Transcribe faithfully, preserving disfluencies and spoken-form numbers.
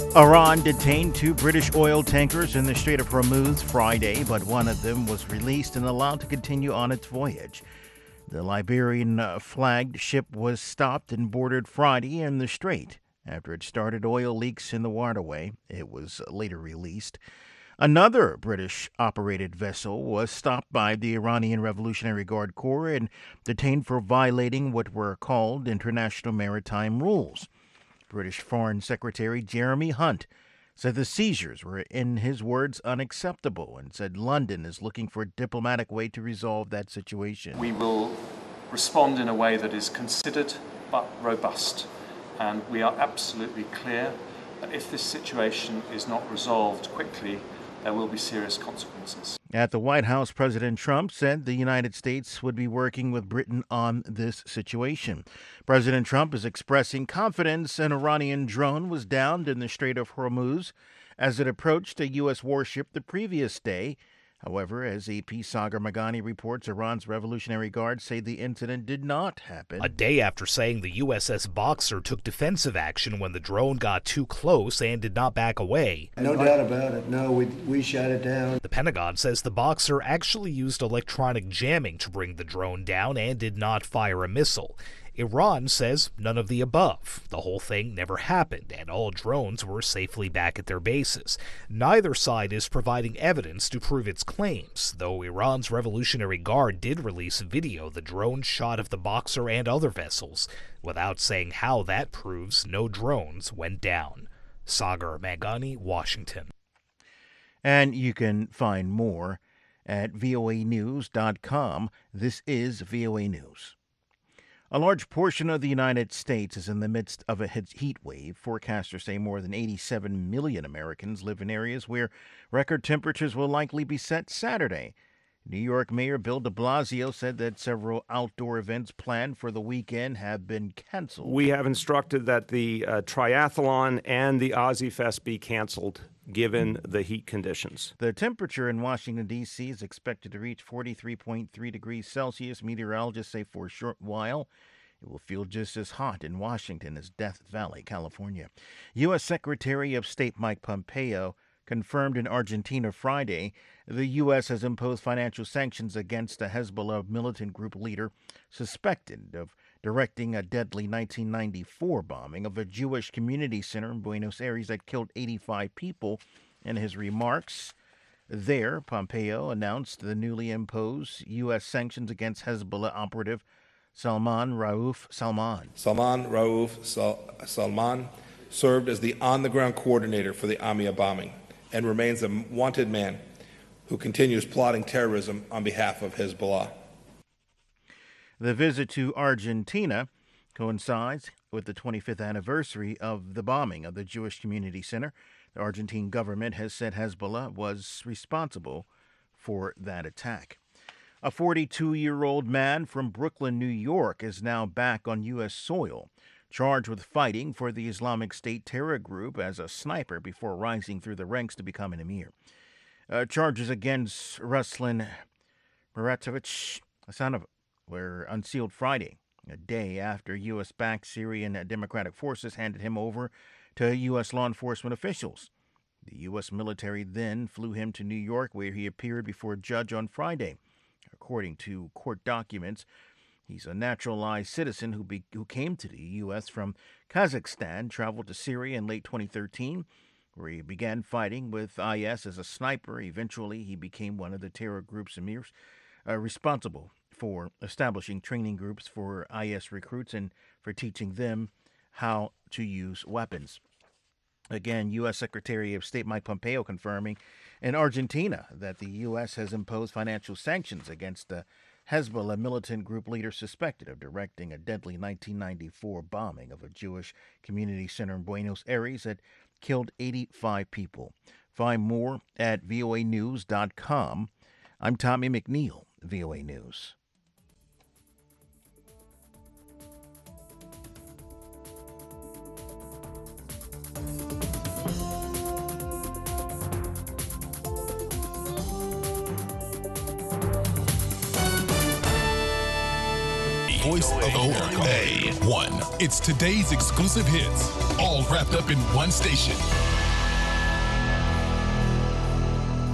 Iran detained two British oil tankers in the Strait of Hormuz Friday, but one of them was released and allowed to continue on its voyage. The Liberian-flagged ship was stopped and boarded Friday in the strait after it started oil leaks in the waterway. It was later released. Another British-operated vessel was stopped by the Iranian Revolutionary Guard Corps and detained for violating what were called international maritime rules. British Foreign Secretary Jeremy Hunt said the seizures were, in his words, unacceptable, and said London is looking for a diplomatic way to resolve that situation. We will respond in a way that is considered but robust, and we are absolutely clear that if this situation is not resolved quickly, there will be serious consequences. At the White House, President Trump said the United States would be working with Britain on this situation. President Trump is expressing confidence an Iranian drone was downed in the Strait of Hormuz as it approached a U S warship the previous day. However, as A P Sagar Meghani reports, Iran's Revolutionary Guard say the incident did not happen. A day after saying the U S S Boxer took defensive action when the drone got too close and did not back away. No doubt about it. No, we, we shot it down. The Pentagon says the Boxer actually used electronic jamming to bring the drone down and did not fire a missile. Iran says none of the above. The whole thing never happened, and all drones were safely back at their bases. Neither side is providing evidence to prove its claims, though Iran's Revolutionary Guard did release video the drone shot of the Boxer and other vessels, without saying how that proves no drones went down. Sagar Meghani, Washington. And you can find more at V O A news dot com. This is V O A News. A large portion of the United States is in the midst of a heat wave. Forecasters say more than eighty-seven million Americans live in areas where record temperatures will likely be set Saturday. New York Mayor Bill de Blasio said that several outdoor events planned for the weekend have been canceled. We have instructed that the uh, triathlon and the Ozzy Fest be canceled given the heat conditions. The temperature in Washington, D C is expected to reach forty-three point three degrees Celsius. Meteorologists say for a short while it will feel just as hot in Washington as Death Valley, California. U S. Secretary of State Mike Pompeo confirmed in Argentina Friday the U S has imposed financial sanctions against a Hezbollah militant group leader suspected of directing a deadly nineteen ninety-four bombing of a Jewish community center in Buenos Aires that killed eighty-five people. In his remarks there, Pompeo announced the newly imposed U S sanctions against Hezbollah operative Salman Rauf Salman. Salman Rauf Sal- Salman served as the on-the-ground coordinator for the Amia bombing and remains a wanted man who continues plotting terrorism on behalf of Hezbollah. The visit to Argentina coincides with the twenty-fifth anniversary of the bombing of the Jewish Community Center. The Argentine government has said Hezbollah was responsible for that attack. A forty-two-year-old man from Brooklyn, New York, is now back on U S soil, charged with fighting for the Islamic State terror group as a sniper before rising through the ranks to become an emir. Uh, charges against Ruslan Muratovic, a son of were unsealed Friday, a day after U S-backed Syrian Democratic Forces handed him over to U S law enforcement officials. The U S military then flew him to New York, where he appeared before a judge on Friday. According to court documents, he's a naturalized citizen who, be, who came to the U S from Kazakhstan, traveled to Syria in late twenty thirteen, where he began fighting with I S as a sniper. Eventually, he became one of the terror group's emirs, uh, responsible for establishing training groups for I S recruits and for teaching them how to use weapons. Again, U S. Secretary of State Mike Pompeo confirming in Argentina that the U S has imposed financial sanctions against the Hezbollah militant group leader suspected of directing a deadly nineteen ninety-four bombing of a Jewish community center in Buenos Aires that killed eighty-five people. Find more at V O A news dot com. I'm Tommy McNeil, V O A News. Voice of O A one. It's today's exclusive hits, all wrapped up in one station.